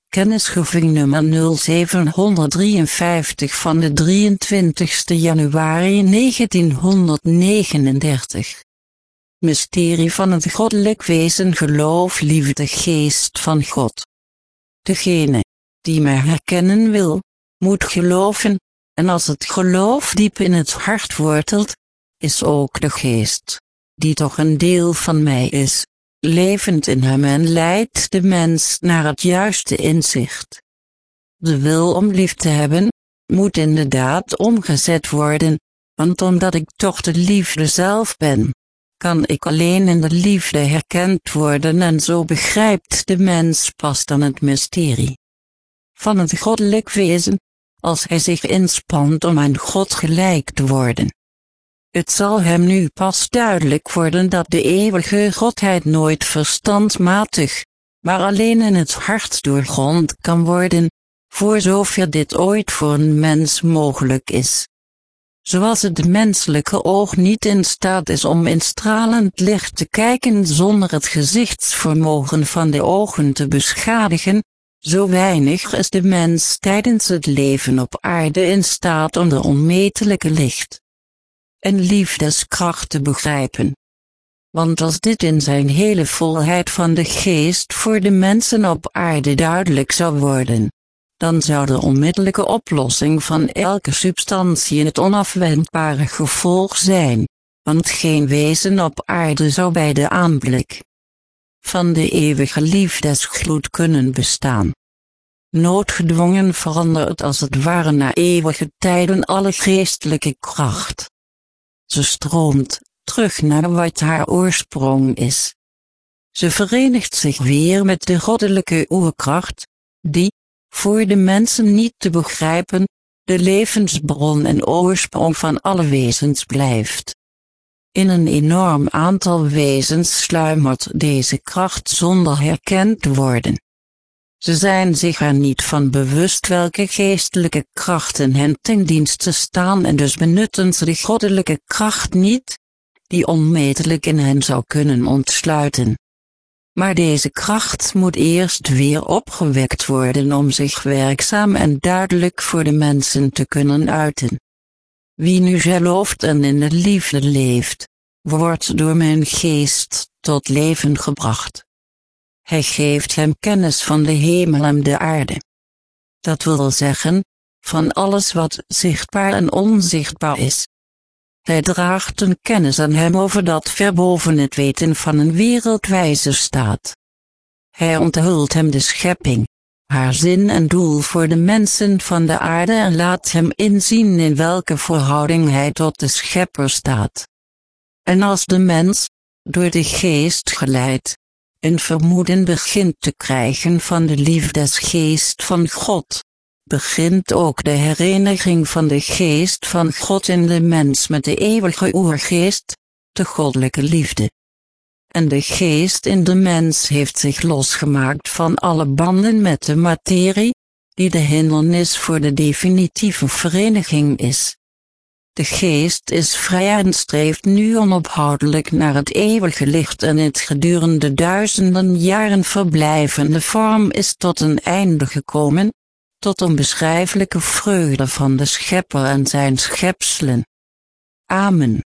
Kennisgeving nummer 0753 van de 23 januari 1939. Mysterie van het goddelijk wezen, geloof, liefde, geest van God. Degene die mij herkennen wil, moet geloven, en als het geloof diep in het hart wortelt, is ook de geest, die toch een deel van mij is, levend in hem en leidt de mens naar het juiste inzicht. De wil om lief te hebben, moet in de daad omgezet worden, want omdat ik toch de liefde zelf ben, kan ik alleen in de liefde herkend worden en zo begrijpt de mens pas dan het mysterie van het goddelijk wezen, als hij zich inspant om aan God gelijk te worden. Het zal hem nu pas duidelijk worden dat de eeuwige Godheid nooit verstandmatig, maar alleen in het hart doorgrond kan worden, voor zover dit ooit voor een mens mogelijk is. Zoals het menselijke oog niet in staat is om in stralend licht te kijken zonder het gezichtsvermogen van de ogen te beschadigen, zo weinig is de mens tijdens het leven op aarde in staat om de onmetelijke licht en liefdeskracht te begrijpen. Want als dit in zijn hele volheid van de geest voor de mensen op aarde duidelijk zou worden, dan zou de onmiddellijke oplossing van elke substantie het onafwendbare gevolg zijn, want geen wezen op aarde zou bij de aanblik van de eeuwige liefdesgloed kunnen bestaan. Noodgedwongen verandert als het ware na eeuwige tijden alle geestelijke kracht. Ze stroomt terug naar wat haar oorsprong is. Ze verenigt zich weer met de goddelijke oerkracht, die, voor de mensen niet te begrijpen, de levensbron en oorsprong van alle wezens blijft. In een enorm aantal wezens sluimert deze kracht zonder herkend te worden. Ze zijn zich er niet van bewust welke geestelijke krachten hen ten dienste staan en dus benutten ze de goddelijke kracht niet, die onmetelijk in hen zou kunnen ontsluiten. Maar deze kracht moet eerst weer opgewekt worden om zich werkzaam en duidelijk voor de mensen te kunnen uiten. Wie nu gelooft en in de liefde leeft, wordt door mijn geest tot leven gebracht. Hij geeft hem kennis van de hemel en de aarde. Dat wil zeggen, van alles wat zichtbaar en onzichtbaar is. Hij draagt een kennis aan hem over dat ver boven het weten van een wereldwijze staat. Hij onthult hem de schepping, haar zin en doel voor de mensen van de aarde en laat hem inzien in welke verhouding hij tot de schepper staat. En als de mens, door de geest geleid, een vermoeden begint te krijgen van de liefdesgeest van God, begint ook de hereniging van de geest van God in de mens met de eeuwige oergeest, de goddelijke liefde. En de geest in de mens heeft zich losgemaakt van alle banden met de materie, die de hindernis voor de definitieve vereniging is. De geest is vrij en streeft nu onophoudelijk naar het eeuwige licht en het gedurende duizenden jaren verblijvende vorm is tot een einde gekomen, tot onbeschrijfelijke vreugde van de schepper en zijn schepselen. Amen.